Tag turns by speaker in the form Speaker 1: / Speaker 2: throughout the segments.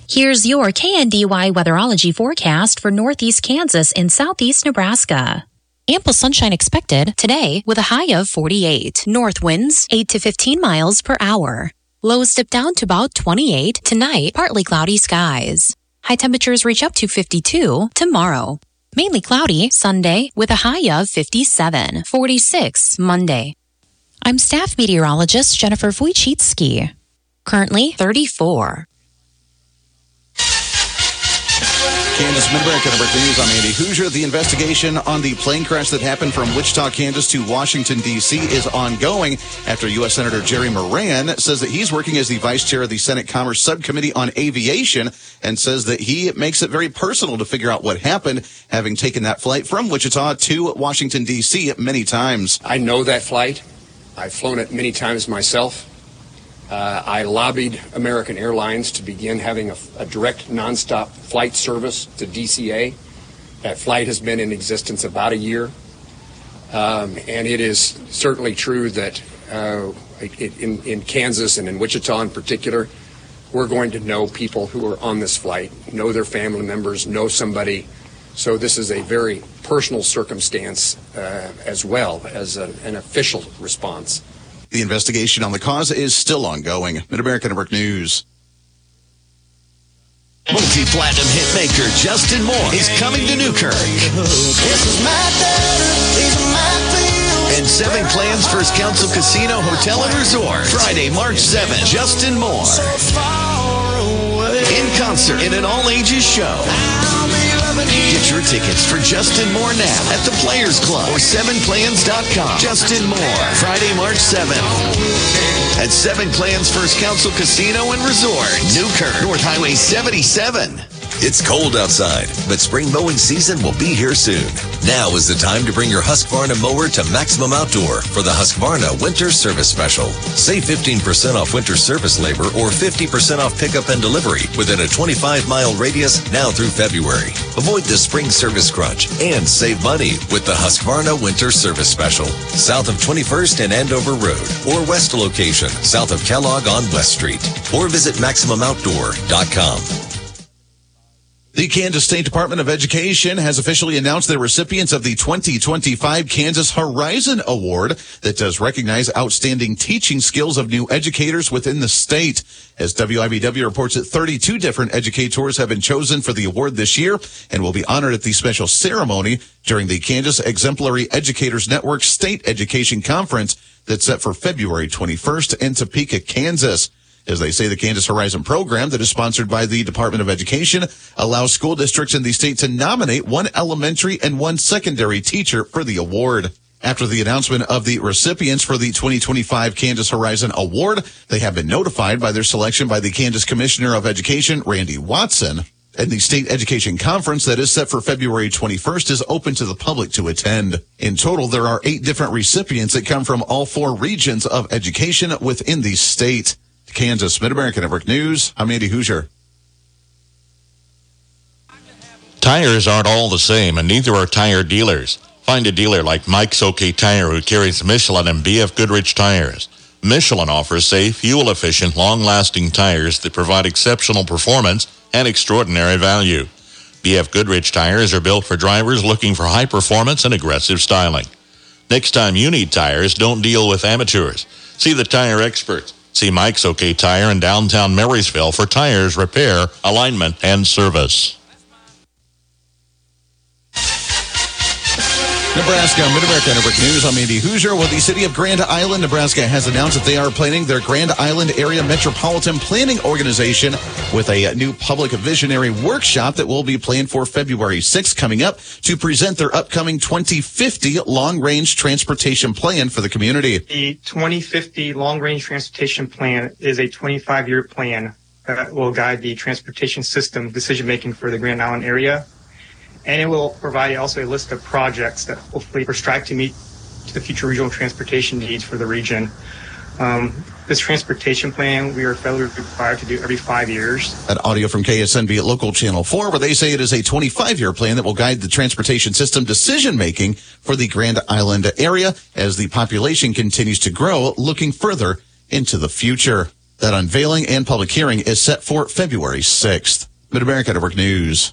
Speaker 1: Here's your KNDY weatherology forecast for northeast Kansas and southeast Nebraska. Ample sunshine expected today with a high of 48. North winds 8 to 15 miles per hour. Lows dip down to about 28 tonight, partly cloudy skies. High temperatures reach up to 52 tomorrow. Mainly cloudy Sunday with a high of 57, 46 Monday. I'm staff meteorologist Jennifer Wojcicki. Currently 34.
Speaker 2: Kansas Mid-America Network News. I'm Andy Hoosier. The investigation on the plane crash that happened from Wichita, Kansas to Washington, D.C. is ongoing after U.S. Senator Jerry Moran says that he's working as the vice chair of the Senate Commerce Subcommittee on Aviation and says that he makes it very personal to figure out what happened, having taken that flight from Wichita to Washington, D.C. many times.
Speaker 3: I know that flight. I've flown it many times myself. I lobbied American Airlines to begin having a direct nonstop flight service to DCA. That flight has been in existence about a year. And it is certainly true that in Kansas and in Wichita in particular, we're going to know people who are on this flight, know their family members, know somebody. So this is a very personal circumstance as well as an official response.
Speaker 2: The investigation on the cause is still ongoing. Mid-America Network News.
Speaker 4: Multi-platinum hitmaker Justin Moore is coming to Newkirk. And Seven Clans First Council Casino Hotel and Resort. Friday, March 7th, Justin Moore. In concert in an all-ages show. Get your tickets for Justin Moore now at the Players Club or 7plans.com. Justin Moore, Friday, March 7th at Seven Clans First Council Casino and Resort, Newkirk, North Highway 77.
Speaker 5: It's cold outside, but spring mowing season will be here soon. Now is the time to bring your Husqvarna mower to Maximum Outdoor for the Husqvarna Winter Service Special. Save 15% off winter service labor or 50% off pickup and delivery within a 25-mile radius now through February. Avoid the spring service crunch and save money with the Husqvarna Winter Service Special. South of 21st and Andover Road or west location south of Kellogg on West Street. Or visit MaximumOutdoor.com.
Speaker 2: The Kansas State Department of Education has officially announced the recipients of the 2025 Kansas Horizon Award that does recognize outstanding teaching skills of new educators within the state. As WIBW reports that 32 different educators have been chosen for the award this year and will be honored at the special ceremony during the Kansas Exemplary Educators Network State Education Conference that's set for February 21st in Topeka, Kansas. As they say, the Kansas Horizon program that is sponsored by the Department of Education allows school districts in the state to nominate one elementary and one secondary teacher for the award. After the announcement of the recipients for the 2025 Kansas Horizon Award, they have been notified by their selection by the Kansas Commissioner of Education, Randy Watson. And the State Education Conference that is set for February 21st is open to the public to attend. In total, there are 8 different recipients that come from all 4 regions of education within the state. Kansas Mid-America Network News, I'm Andy Hoosier.
Speaker 6: Tires aren't all the same, and neither are tire dealers. Find a dealer like Mike's OK Tire who carries Michelin and BF Goodrich tires. Michelin offers safe, fuel-efficient, long-lasting tires that provide exceptional performance and extraordinary value. BF Goodrich tires are built for drivers looking for high performance and aggressive styling. Next time you need tires, don't deal with amateurs. See the tire experts. See Mike's OK Tire in downtown Marysville for tires, repair, alignment, and service.
Speaker 2: Nebraska Mid-America Network News. I'm Andy Hoosier. Well, the city of Grand Island, Nebraska has announced that they are planning their Grand Island Area Metropolitan Planning Organization with a new public visionary workshop that will be planned for February 6th coming up to present their upcoming 2050 long-range transportation plan for the community.
Speaker 7: The 2050 long-range transportation plan is a 25-year plan that will guide the transportation system decision-making for the Grand Island area. And it will provide also a list of projects that hopefully strive to meet the future regional transportation needs for the region. This transportation plan, we are federally required to do every 5 years.
Speaker 2: That audio from KSNB at Local Channel 4, where they say it is a 25-year plan that will guide the transportation system decision-making for the Grand Island area as the population continues to grow, looking further into the future. That unveiling and public hearing is set for February 6th. Mid-America Network News.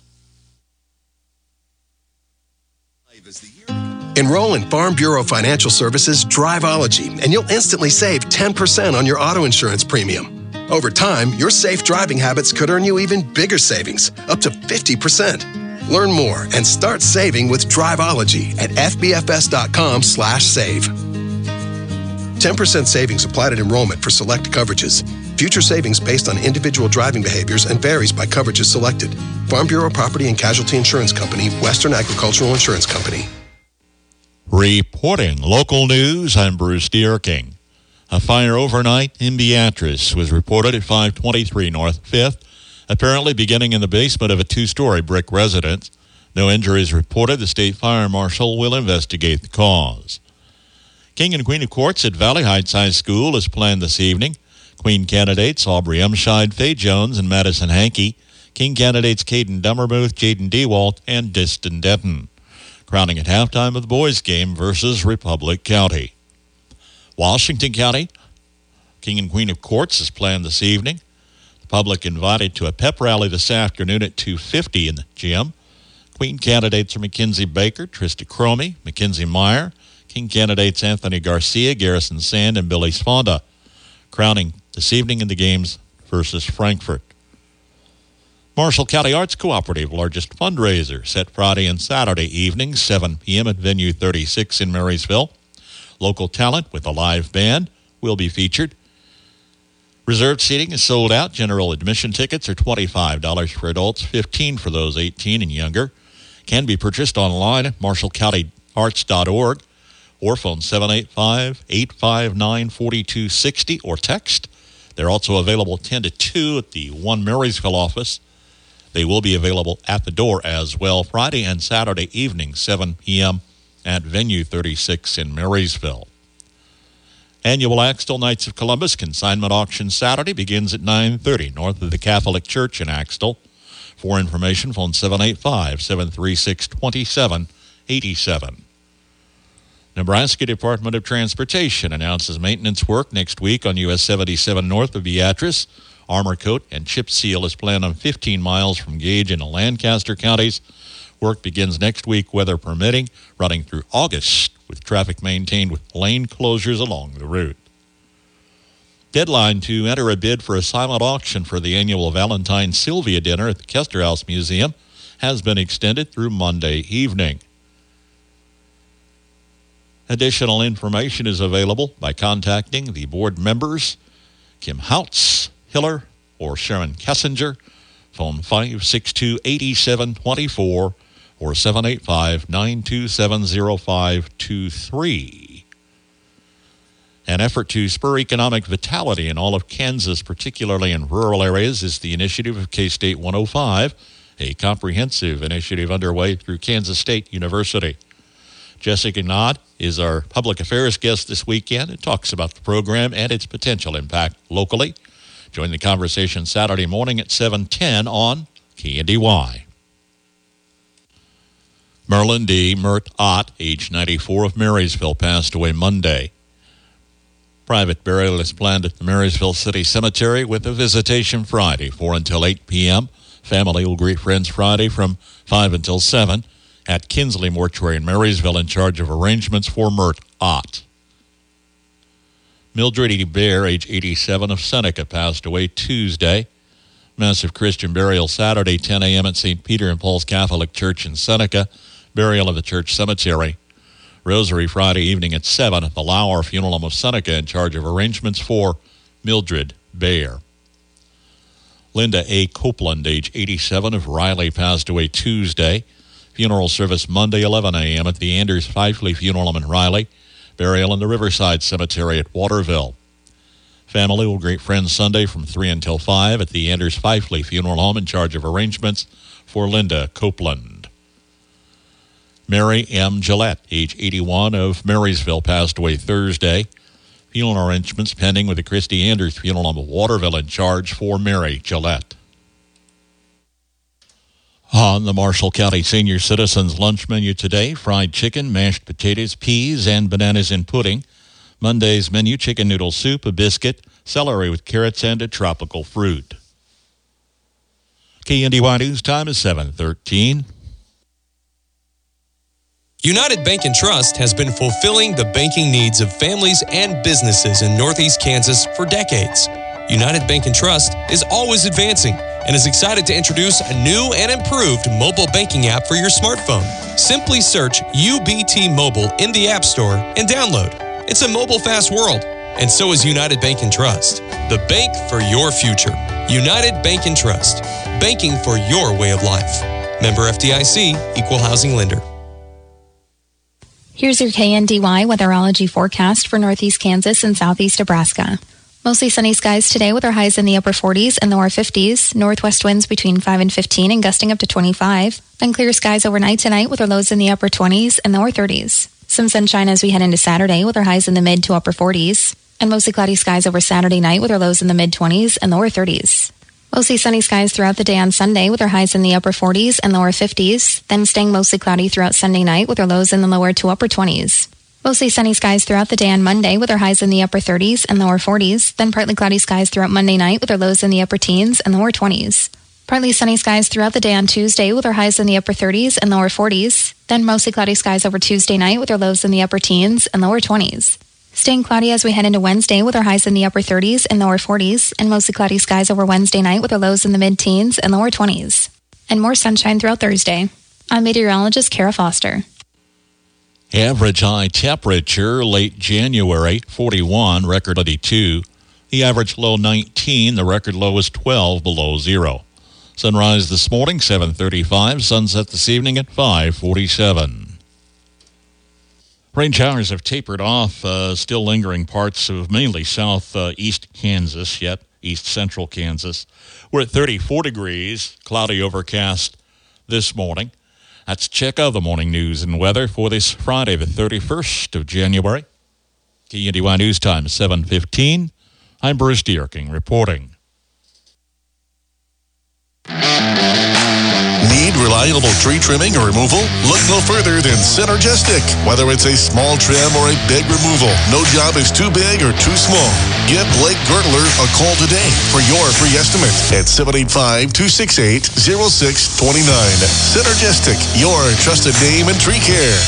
Speaker 8: Enroll in Farm Bureau Financial Services Driveology, and you'll instantly save 10% on your auto insurance premium. Over time, your safe driving habits could earn you even bigger savings, up to 50%. Learn more and start saving with Driveology at fbfs.com/save. 10% savings applied at enrollment for select coverages. Future savings based on individual driving behaviors and varies by coverages selected. Farm Bureau Property and Casualty Insurance Company, Western Agricultural Insurance Company.
Speaker 6: Reporting local news, I'm Bruce Dierking. A fire overnight in Beatrice was reported at 523 North 5th, apparently beginning in the basement of a two-story brick residence. No injuries reported. The state fire marshal will investigate the cause. King and Queen of Courts at Valley Heights High School is planned this evening. Queen candidates Aubrey Umscheid, Faye Jones, and Madison Hankey. King candidates Caden Dummermuth, Jaden Dewalt, and Diston Denton. Crowning at halftime of the boys' game versus Republic County. Washington County, King and Queen of Courts is planned this evening. The public invited to a pep rally this afternoon at 2:50 in the gym. Queen candidates are Mackenzie Baker, Trista Cromie, Mackenzie Meyer. King candidates Anthony Garcia, Garrison Sand, and Billy Sponda. Crowning this evening in the games versus Frankfort. Marshall County Arts Cooperative, largest fundraiser, set Friday and Saturday evenings, 7 p.m. at Venue 36 in Marysville. Local talent with a live band will be featured. Reserved seating is sold out. General admission tickets are $25 for adults, $15 for those 18 and younger. Can be purchased online at marshallcountyarts.org or phone 785-859-4260 or text. They're also available 10 to 2 at the 1 Marysville office. They will be available at the door as well Friday and Saturday evening, 7 p.m. at Venue 36 in Marysville. Annual Axtell Knights of Columbus consignment auction Saturday begins at 9:30 north of the Catholic Church in Axtell. For information, phone 785-736-2787. Nebraska Department of Transportation announces maintenance work next week on US 77 north of Beatrice. Armor coat and chip seal is planned on 15 miles from Gage in Lancaster counties. Work begins next week, weather permitting, running through August, with traffic maintained with lane closures along the route. Deadline to enter a bid for a silent auction for the annual Valentine Sylvia dinner at the Kester House Museum has been extended through Monday evening. Additional information is available by contacting the board members, Kim Hautz, Hiller, or Sharon Kessinger. Phone 562-8724 or 785-927-0523. An effort to spur economic vitality in all of Kansas, particularly in rural areas, is the initiative of K-State 105, a comprehensive initiative underway through Kansas State University. Jessica Nod is our public affairs guest this weekend and talks about the program and its potential impact locally. Join the conversation Saturday morning at 7:10 on KNDY. Merlin D. Mert Ott, age 94, of Marysville, passed away Monday. Private burial is planned at the Marysville City Cemetery with a visitation Friday, 4 until 8 p.m. Family will greet friends Friday from 5 until 7 at Kinsley Mortuary in Marysville, in charge of arrangements for Mert Ott. Mildred E. Bear, age 87, of Seneca, passed away Tuesday. Massive Christian burial Saturday, 10 a.m. at St. Peter and Paul's Catholic Church in Seneca. Burial of the church cemetery. Rosary Friday evening at 7 at the Lauer Funeral Home of Seneca, in charge of arrangements for Mildred Bear. Linda A. Copeland, age 87, of Riley, passed away Tuesday. Funeral service Monday, 11 a.m. at the Anders Fifley Funeral Home in Riley. Burial in the Riverside Cemetery at Waterville. Family will greet friends Sunday from 3 until 5 at the Anders Fifley Funeral Home, in charge of arrangements for Linda Copeland. Mary M. Gillette, age 81, of Marysville, passed away Thursday. Funeral arrangements pending with the Christy Anders Funeral Home of Waterville, in charge for Mary Gillette. On the Marshall County Senior Citizens lunch menu today, fried chicken, mashed potatoes, peas, and bananas in pudding. Monday's menu, chicken noodle soup, a biscuit, celery with carrots, and a tropical fruit. KNDY News time is 7:13.
Speaker 9: United Bank and Trust has been fulfilling the banking needs of families and businesses in Northeast Kansas for decades. United Bank and Trust is always advancing and is excited to introduce a new and improved mobile banking app for your smartphone. Simply search UBT Mobile in the App Store and download. It's a mobile-fast world, and so is United Bank and Trust, the bank for your future. United Bank and Trust, banking for your way of life. Member FDIC, Equal Housing Lender.
Speaker 1: Here's your KNDY weatherology forecast for Northeast Kansas and Southeast Nebraska. Mostly sunny skies today with our highs in the upper 40s and lower 50s. Northwest winds between 5 and 15 and gusting up to 25. Then clear skies overnight tonight with our lows in the upper 20s and lower 30s. Some sunshine as we head into Saturday with our highs in the mid to upper 40s. And mostly cloudy skies over Saturday night with our lows in the mid 20s and lower 30s. Mostly sunny skies throughout the day on Sunday with our highs in the upper 40s and lower 50s. Then staying mostly cloudy throughout Sunday night with our lows in the lower to upper 20s. Mostly sunny skies throughout the day on Monday with our highs in the upper 30s and lower 40s. Then partly cloudy skies throughout Monday night with our lows in the upper teens and lower 20s. Partly sunny skies throughout the day on Tuesday with our highs in the upper 30s and lower 40s. Then mostly cloudy skies over Tuesday night with our lows in the upper teens and lower 20s. Staying cloudy as we head into Wednesday with our highs in the upper 30s and lower 40s, and mostly cloudy skies over Wednesday night with our lows in the mid-teens and lower 20s. And more sunshine throughout Thursday. I'm meteorologist Kara Foster.
Speaker 6: Average high temperature late January, 41, record 82. The average low 19, the record low is 12 below zero. Sunrise this morning, 7:35. Sunset this evening at 5:47. Rain showers have tapered off, still lingering parts of mainly southeast Kansas, yet east central Kansas. We're at 34 degrees, cloudy overcast this morning. That's a check of the morning news and weather for this Friday, the 31st of January. KNDY News Time, 7:15. I'm Bruce Dierking reporting.
Speaker 10: Need reliable tree trimming or removal? Look no further than Synergistic. Whether it's a small trim or a big removal, no job is too big or too small. Give Blake Gertler a call today for your free estimate at 785-268-0629. Synergistic, your trusted name in tree care.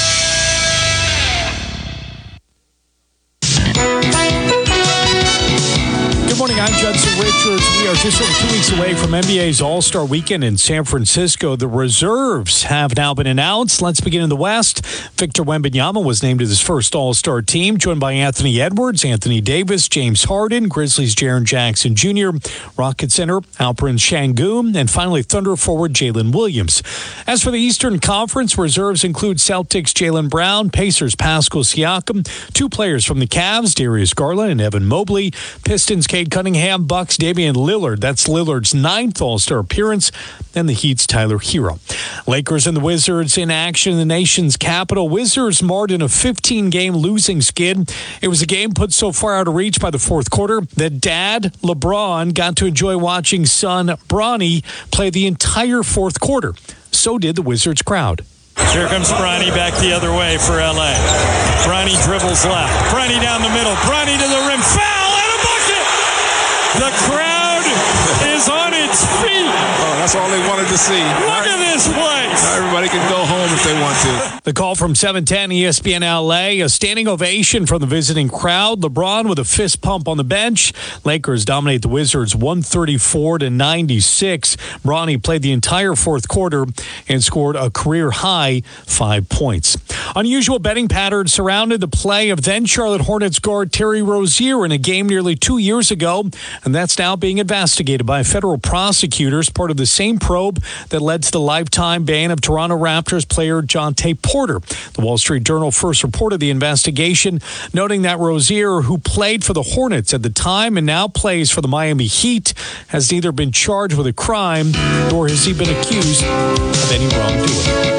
Speaker 11: Good morning, I'm Judson Richards. We are just over 2 weeks away from NBA's All-Star Weekend in San Francisco. The reserves have now been announced. Let's begin in the West. Victor Wembanyama was named to his first All-Star team, joined by Anthony Edwards, Anthony Davis, James Harden, Grizzlies' Jaren Jackson Jr., Rocket center Alperen Şengün, and finally Thunder forward Jalen Williams. As for the Eastern Conference, reserves include Celtics' Jaylen Brown, Pacers' Pascal Siakam, two players from the Cavs, Darius Garland and Evan Mobley, Pistons' Cade Cunningham, Bucks' Damian Lillard. That's Lillard's 9th All-Star appearance, and the Heat's Tyler Hero. Lakers and the Wizards in action in the nation's capital. Wizards marred in a 15-game losing skid. It was a game put so far out of reach by the fourth quarter that Dad LeBron got to enjoy watching son Bronny play the entire fourth quarter. So did the Wizards crowd.
Speaker 12: Here comes Bronny back the other way for L.A. Bronny dribbles left. Bronny down the middle. Bronny to the rim. Foul and a bucket! The crowd is on its feet.
Speaker 13: Oh, that's all they wanted to see.
Speaker 12: Look at this place.
Speaker 13: Now everybody can go home if they want to.
Speaker 11: The call from 710 ESPN LA, a standing ovation from the visiting crowd. LeBron with a fist pump on the bench. Lakers dominate the Wizards 134-96. Bronny played the entire fourth quarter and scored a career-high 5 points. Unusual betting patterns surrounded the play of then Charlotte Hornets guard Terry Rozier in a game nearly 2 years ago, and that's now being investigated by federal prosecutors, part of the same probe that led to the lifetime ban of Toronto Raptors player Jonte Porter. The Wall Street Journal first reported the investigation, noting that Rozier, who played for the Hornets at the time and now plays for the Miami Heat, has neither been charged with a crime nor has he been accused of any wrongdoing.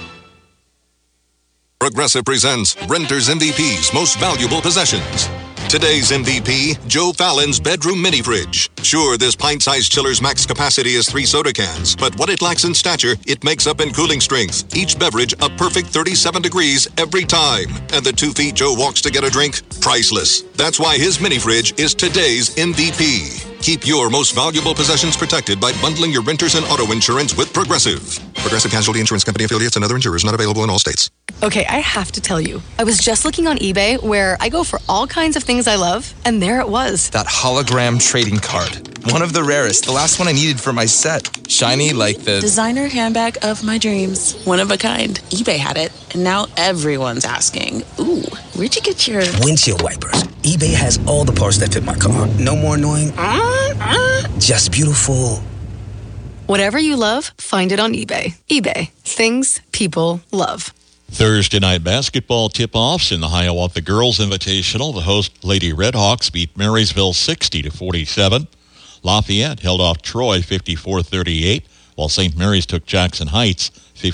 Speaker 14: Progressive presents Renter's MVP's Most Valuable Possessions. Today's MVP, Joe Fallon's bedroom mini fridge. Sure, this pint-sized chiller's max capacity is 3 soda cans, but what it lacks in stature, it makes up in cooling strength. Each beverage a perfect 37 degrees every time. And the 2 feet Joe walks to get a drink, priceless. That's why his mini fridge is today's MVP. Keep your most valuable possessions protected by bundling your renters and auto insurance with Progressive. Progressive Casualty Insurance Company affiliates and other insurers not available in all states.
Speaker 15: Okay, I have to tell you, I was just looking on eBay where I go for all kinds of things I love, and there it was.
Speaker 16: That hologram trading card. One of the rarest. The last one I needed for my set. Shiny like the
Speaker 17: designer handbag of my dreams. One of a kind. eBay had it, and now everyone's asking, ooh, where'd you get your
Speaker 18: windshield wipers? eBay has all the parts that fit my car. No more annoying. Just beautiful.
Speaker 15: Whatever you love, find it on eBay. eBay. Things people love.
Speaker 6: Thursday night basketball tip-offs in the Hiawatha Girls Invitational. The host Lady Redhawks beat Marysville 60-47. Lafayette held off Troy 54-38, while St. Mary's took Jackson Heights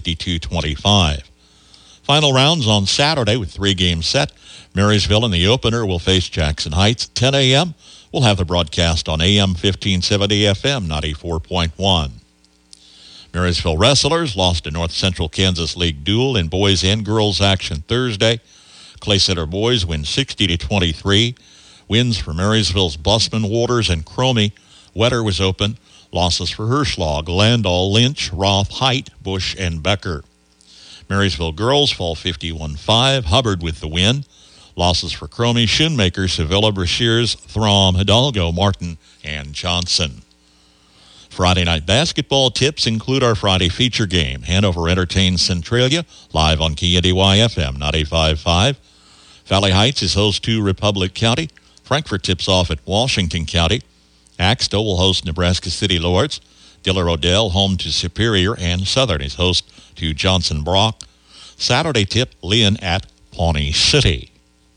Speaker 6: 52-25. Final rounds on Saturday with 3 games set. Marysville in the opener will face Jackson Heights 10 a.m. We'll have the broadcast on AM 1570 FM 94.1. Marysville Wrestlers lost to North Central Kansas League duel in boys and girls action Thursday. Clay Center boys win 60-23. Wins for Marysville's Bussman, Waters, and Cromie. Wetter was open. Losses for Hirschlag, Landau, Lynch, Roth, Height, Bush, and Becker. Marysville girls fall 51-5. Hubbard with the win. Losses for Cromie, Schoonmaker, Sevilla, Brashears, Throm, Hidalgo, Martin, and Johnson. Friday night basketball tips include our Friday feature game. Hanover entertains Centralia, live on KNDY-FM 95.5. Valley Heights is host to Republic County. Frankfort tips off at Washington County. Axtell will host Nebraska City Lords. Diller Odell home to Superior, and Southern is host to Johnson Brock. Saturday tip, Lynn at Pawnee City.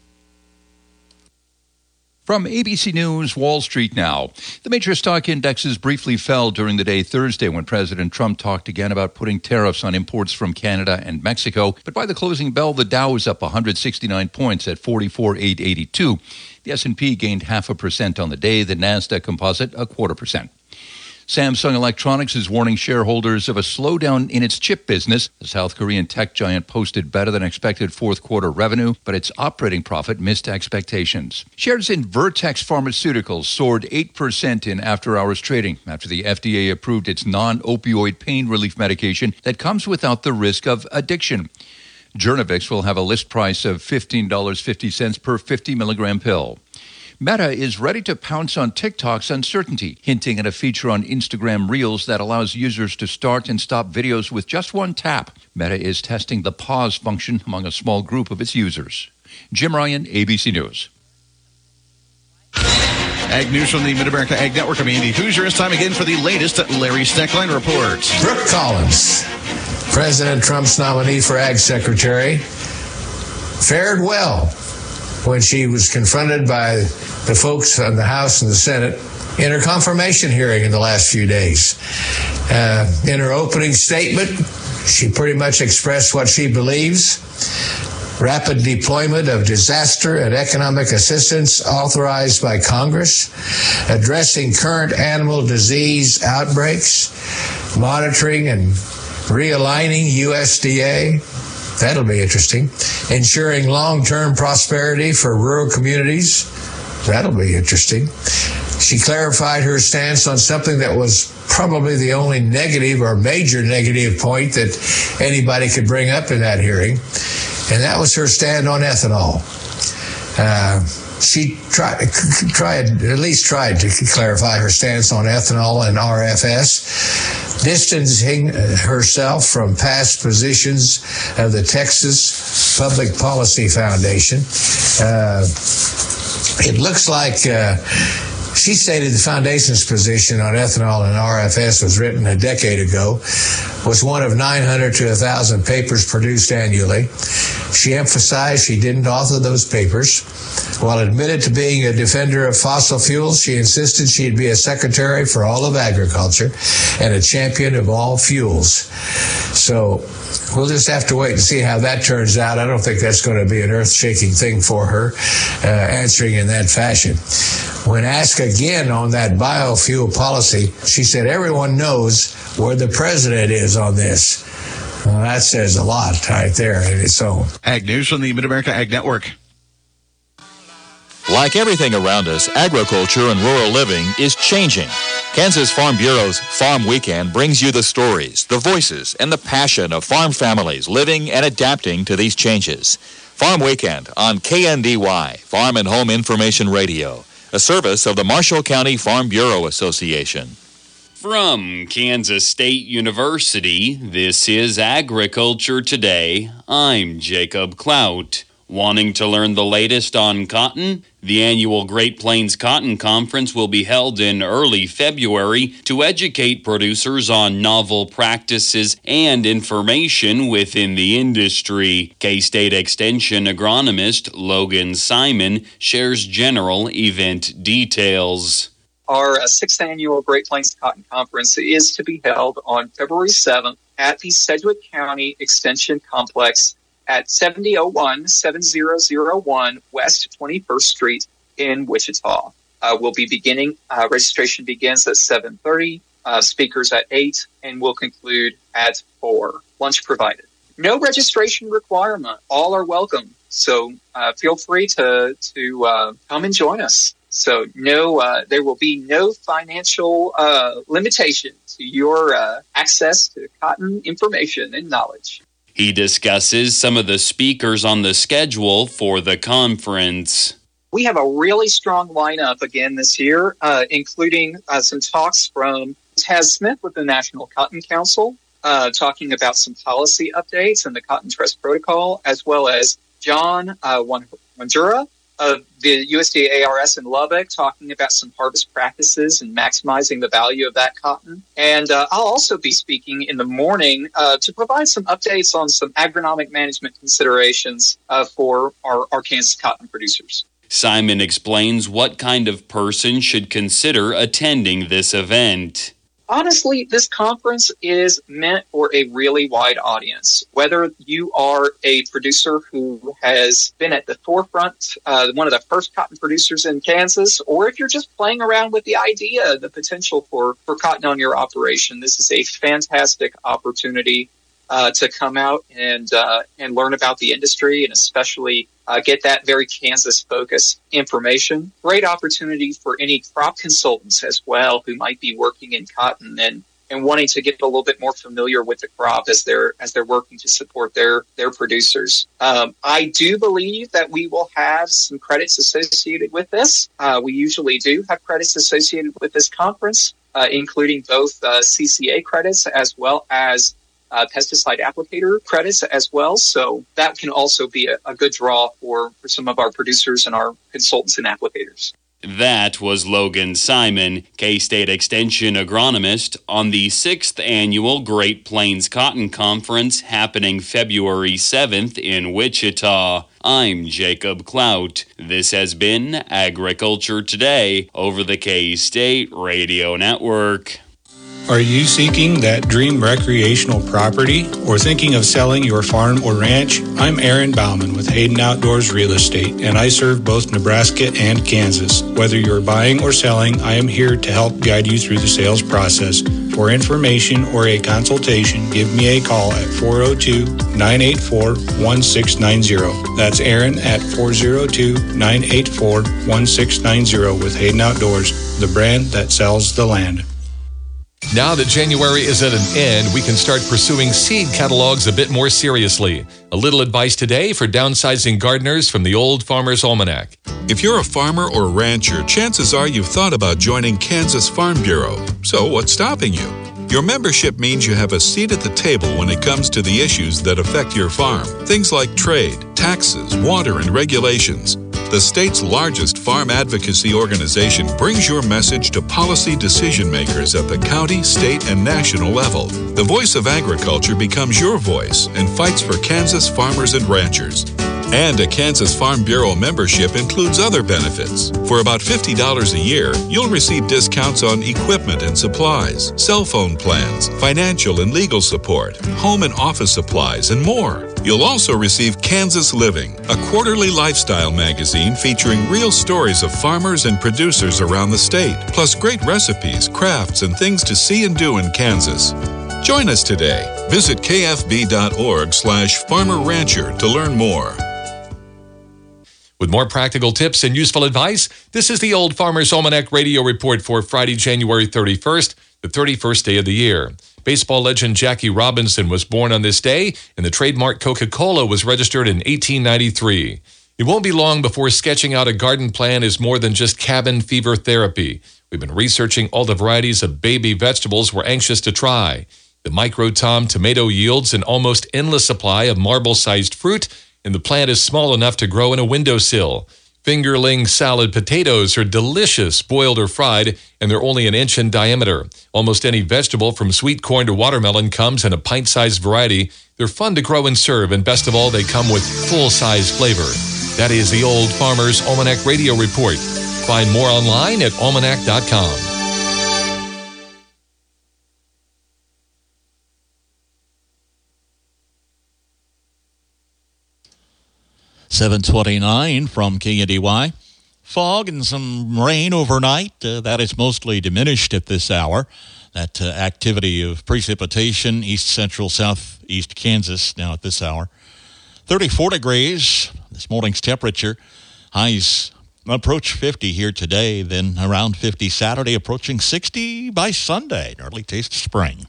Speaker 19: From ABC News, Wall Street now. The major stock indexes briefly fell during the day Thursday when President Trump talked again about putting tariffs on imports from Canada and Mexico. But by the closing bell, the Dow was up 169 points at 44,882. The S&P gained 0.5% on the day, the NASDAQ composite 0.25%. Samsung Electronics is warning shareholders of a slowdown in its chip business. The South Korean tech giant posted better than expected fourth quarter revenue, but its operating profit missed expectations. Shares in Vertex Pharmaceuticals soared 8% in after-hours trading after the FDA approved its non-opioid pain relief medication that comes without the risk of addiction. Jurnavix will have a list price of $15.50 per 50-milligram pill. Meta is ready to pounce on TikTok's uncertainty, hinting at a feature on Instagram Reels that allows users to start and stop videos with just one tap. Meta is testing the pause function among a small group of its users. Jim Ryan, ABC News.
Speaker 2: Ag News from the Mid-America Ag Network. I'm Andy Hoosier. It's time again for the latest Larry Steckline report.
Speaker 20: Brooke Collins, President Trump's nominee for Ag Secretary, fared well when she was confronted by the folks on the House and the Senate in her confirmation hearing in the last few days. In her opening statement, she pretty much expressed what she believes. Rapid deployment of disaster and economic assistance authorized by Congress, addressing current animal disease outbreaks, monitoring and realigning USDA. That'll be interesting. Ensuring long-term prosperity for rural communities. That'll be interesting. She clarified her stance on something that was probably the only negative or major negative point that anybody could bring up in that hearing, and that was her stand on ethanol. She tried to clarify her stance on ethanol and RFS, distancing herself from past positions of the Texas Public Policy Foundation. It looks like She stated the foundation's position on ethanol and RFS was written a decade ago, was one of 900 to 1,000 papers produced annually. She emphasized she didn't author those papers. While admitted to being a defender of fossil fuels, she insisted she'd be a secretary for all of agriculture and a champion of all fuels. So we'll just have to wait and see how that turns out. I don't think that's going to be an earth-shaking thing for her, answering in that fashion. When asked again on that biofuel policy, she said everyone knows where the president is on this. Well, that says a lot right there in its own.
Speaker 2: Ag News from the Mid-America Ag Network.
Speaker 21: Like everything around us, agriculture and rural living is changing. Kansas Farm Bureau's Farm Weekend brings you the stories, the voices, and the passion of farm families living and adapting to these changes. Farm Weekend on KNDY, Farm and Home Information Radio, a service of the Marshall County Farm Bureau Association.
Speaker 22: From Kansas State University, this is Agriculture Today. I'm Jacob Clout. Wanting to learn the latest on cotton? The annual Great Plains Cotton Conference will be held in early February to educate producers on novel practices and information within the industry. K-State Extension agronomist Logan Simon shares general event details.
Speaker 23: Our sixth annual Great Plains Cotton Conference is to be held on February 7th at the Sedgwick County Extension Complex at 7001 West 21st Street in Wichita. We'll be beginning, registration begins at 7:30, speakers at 8, and will conclude at 4. Lunch provided. No registration requirement. All are welcome. So feel free to come and join us. So there will be no financial limitation to your access to cotton information and knowledge.
Speaker 22: He discusses some of the speakers on the schedule for the conference.
Speaker 23: We have a really strong lineup again this year, including some talks from Taz Smith with the National Cotton Council, talking about some policy updates and the Cotton Trust Protocol, as well as John Wandura of the USDA ARS in Lubbock, talking about some harvest practices and maximizing the value of that cotton. And I'll also be speaking in the morning to provide some updates on some agronomic management considerations for our Kansas cotton producers.
Speaker 22: Simon explains what kind of person should consider attending this event.
Speaker 23: Honestly, this conference is meant for a really wide audience. Whether you are a producer who has been at the forefront, one of the first cotton producers in Kansas, or if you're just playing around with the idea, the potential for cotton on your operation, this is a fantastic opportunity to come out and learn about the industry and especially get that very Kansas-focused information. Great opportunity for any crop consultants as well who might be working in cotton and wanting to get a little bit more familiar with the crop as they're working to support their producers. I do believe that we will have some credits associated with this. We usually do have credits associated with this conference, including both CCA credits as well as pesticide applicator credits as well. So that can also be a good draw for some of our producers and our consultants and applicators.
Speaker 22: That was Logan Simon, K-State Extension agronomist, on the 6th Annual Great Plains Cotton Conference happening February 7th in Wichita. I'm Jacob Clout. This has been Agriculture Today over the K-State Radio Network.
Speaker 24: Are you seeking that dream recreational property or thinking of selling your farm or ranch? I'm Aaron Bauman with Hayden Outdoors Real Estate, and I serve both Nebraska and Kansas. Whether you're buying or selling, I am here to help guide you through the sales process. For information or a consultation, give me a call at 402-984-1690. That's Aaron at 402-984-1690 with Hayden Outdoors, the brand that sells the land.
Speaker 25: Now that January is at an end, we can start pursuing seed catalogs a bit more seriously. A little advice today for downsizing gardeners from the Old Farmer's Almanac.
Speaker 26: If you're a farmer or rancher, chances are you've thought about joining Kansas Farm Bureau. So what's stopping you? Your membership means you have a seat at the table when it comes to the issues that affect your farm. Things like trade, taxes, water, and regulations. the state's largest farm advocacy organization, brings your message to policy decision makers at the county, state, and national level. The Voice of Agriculture becomes your voice and fights for Kansas farmers and ranchers. And a Kansas Farm Bureau membership includes other benefits. For about $50 a year, you'll receive discounts on equipment and supplies, cell phone plans, financial and legal support, home and office supplies, and more. You'll also receive Kansas Living, a quarterly lifestyle magazine featuring real stories of farmers and producers around the state, plus great recipes, crafts, and things to see and do in Kansas. Join us today. Visit kfb.org/farmer-rancher to learn more.
Speaker 25: With more practical tips and useful advice, this is the Old Farmer's Almanac Radio Report for Friday, January 31st, the 31st day of the year. Baseball legend Jackie Robinson was born on this day, and the trademark Coca-Cola was registered in 1893. It won't be long before sketching out a garden plan is more than just cabin fever therapy. We've been researching all the varieties of baby vegetables we're anxious to try. The Micro Tom tomato yields an almost endless supply of marble-sized fruit, and the plant is small enough to grow in a windowsill. Fingerling salad potatoes are delicious, boiled or fried, and they're only an inch in diameter. Almost any vegetable from sweet corn to watermelon comes in a pint-sized variety. They're fun to grow and serve, and best of all, they come with full-size flavor. That is the Old Farmer's Almanac Radio Report. Find more online at almanac.com.
Speaker 3: 7:29 from KNDY. Fog and some rain overnight. That is mostly diminished at this hour. That activity of precipitation, east central, southeast Kansas now at this hour. 34 degrees, this morning's temperature. Highs approach 50 here today, then around 50 Saturday, approaching 60 by Sunday. An early taste of spring.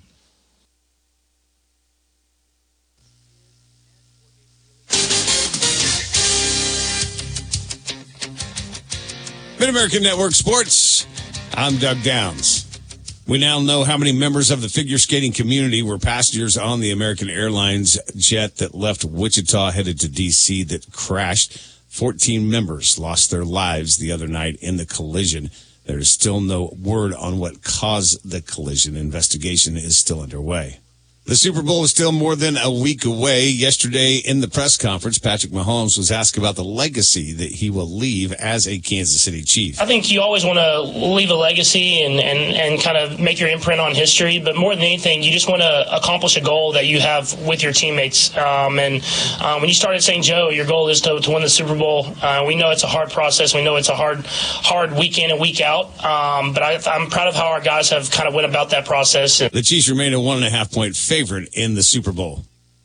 Speaker 4: Mid-American Network Sports, I'm Doug Downs. We now know how many members of the figure skating community were passengers on the American Airlines jet that left Wichita headed to D.C. that crashed. 14 members lost their lives the other night in the collision. There is still no word on what caused the collision. Investigation is still underway. The Super Bowl is still more than a week away. Yesterday in the press conference, Patrick Mahomes was asked about the legacy that he will leave as a Kansas City Chief.
Speaker 5: I think you always want to leave a legacy and kind of make your imprint on history. But more than anything, you just want to accomplish a goal that you have with your teammates. When you started St. Joe, your goal is to win the Super Bowl. We know it's a hard process. We know it's a hard week in and week out. But I'm proud of how our guys have kind of went about that process.
Speaker 4: The Chiefs remain a 1.5-point favorite in the Super Bowl.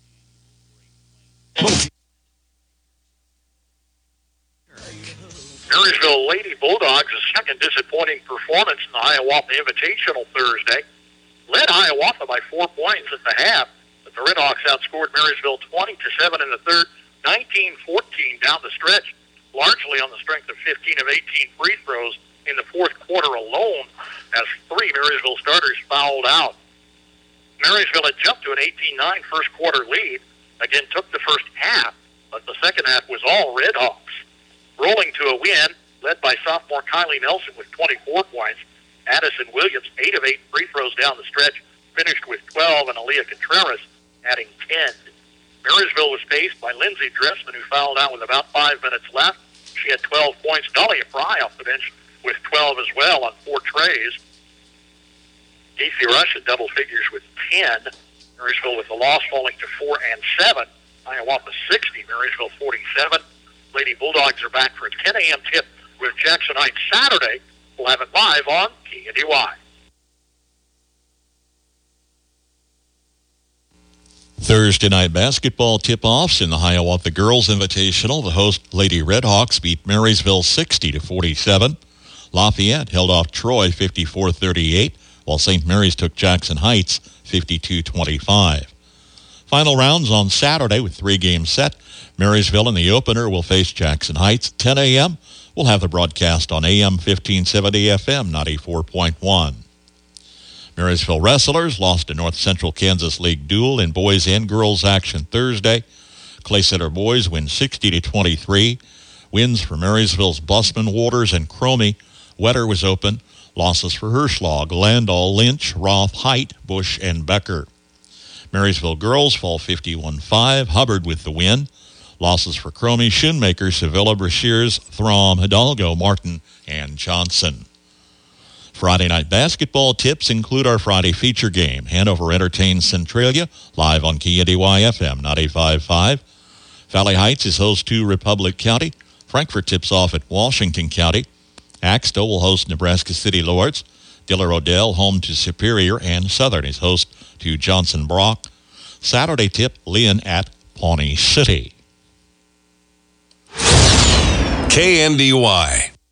Speaker 7: Marysville Lady Bulldogs' second disappointing performance in the Hiawatha Invitational Thursday. Led Hiawatha by 4 points at the half, but the Redhawks outscored Marysville 20-7 in the third, 19-14 down the stretch, largely on the strength of 15 of 18 free throws in the fourth quarter alone, as 3 Marysville starters fouled out. Marysville had jumped to an 18-9 first quarter lead, again took the first half, but the second half was all Redhawks. Rolling to a win, led by sophomore Kylie Nelson with 24 points. Addison Williams, 8 of 8 free throws down the stretch, finished with 12, and Aaliyah Contreras adding 10. Marysville was paced by Lindsey Dressman, who fouled out with about 5 minutes left. She had 12 points. Dahlia Fry off the bench with 12 as well on 4 trays. Casey Rush in double figures with 10. Marysville with the loss falling to 4 and 7. Hiawatha 60, Marysville 47. Lady Bulldogs are back for a 10 a.m. tip with Jackson Heights Saturday. We'll have it live on KNDY.
Speaker 3: Thursday night basketball tip-offs in the Hiawatha Girls Invitational. The host Lady Redhawks beat Marysville 60-47. Lafayette held off Troy 54-38, while St. Mary's took Jackson Heights 52-25. Final rounds on Saturday with 3 games set. Marysville in the opener will face Jackson Heights at 10 a.m. We'll have the broadcast on AM 1570 FM 94.1. Marysville Wrestlers lost to North Central Kansas League duel in boys and girls action Thursday. Clay Center boys win 60-23. Wins for Marysville's Busman, Waters, and Cromie. Wetter was open. Losses for Hirschlag, Landau, Lynch, Roth, Height, Bush, and Becker. Marysville girls fall 51-5. Hubbard with the win. Losses for Cromie, Schoonmaker, Sevilla, Brashears, Throm, Hidalgo, Martin, and Johnson. Friday night basketball tips include our Friday feature game. Hanover entertains Centralia, live on KNDY-FM 95.5. Valley Heights is host to Republic County. Frankfort tips off at Washington County. Axtell will host Nebraska City Lords. Diller Odell home to Superior, and Southern is host to Johnson Brock. Saturday tip, Lynn at Pawnee City.
Speaker 1: KNDY.